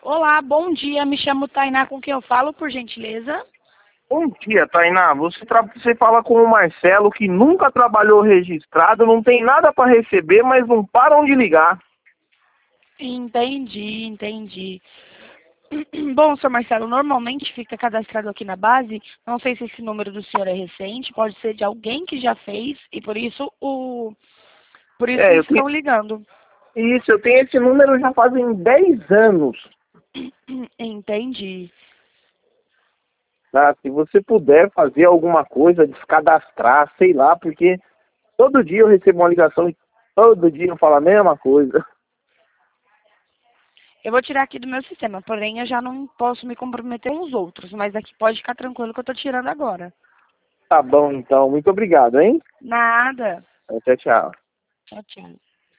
Olá, bom dia. Me chamo Tainá, com quem eu falo, por gentileza? Bom dia, Tainá. Você fala com o Marcelo, que nunca trabalhou registrado, não tem nada para receber, mas não param de ligar. Entendi. Bom, senhor Marcelo, normalmente fica cadastrado aqui na base. Não sei se esse número do senhor é recente, pode ser de alguém que já fez e por isso Eu tenho... estão ligando. Isso, eu tenho esse número já fazem 10 anos. Entendi. Tá? Se você puder fazer alguma coisa, descadastrar, sei lá, porque todo dia eu recebo uma ligação e todo dia eu falo a mesma coisa. Eu vou tirar aqui do meu sistema, porém eu já não posso me comprometer com os outros, mas aqui pode ficar tranquilo que eu tô tirando agora. Tá bom, então. Muito obrigado, hein? Nada. Tchau, tchau. Tchau, tchau.